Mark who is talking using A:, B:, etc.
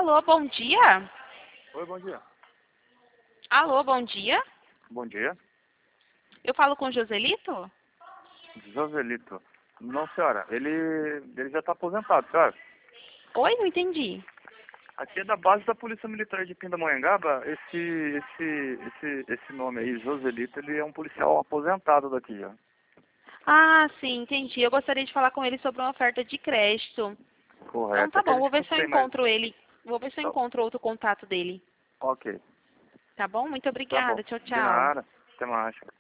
A: Alô, bom dia?
B: Oi, bom dia.
A: Alô, bom dia?
B: Bom dia.
A: Eu falo com o Joselito?
B: Joselito. Não, senhora. Ele já está aposentado, senhora.
A: Oi, não entendi.
B: Aqui é da base da Polícia Militar de Pindamonhangaba. Esse nome aí, Joselito, ele é um policial aposentado daqui, ó.
A: Ah, sim, entendi. Eu gostaria de falar com ele sobre uma oferta de crédito. Então
B: Correto.
A: tá
B: É que a
A: bom, vou
B: gente
A: ver
B: não
A: se eu
B: tem mais.
A: encontro ele. Vou ver se eu
B: Tá,
A: encontro outro contato dele.
B: ok.
A: Tá bom? Muito
B: Tá bom.
A: obrigada. Tchau,
B: De
A: tchau.
B: nada. Até mais.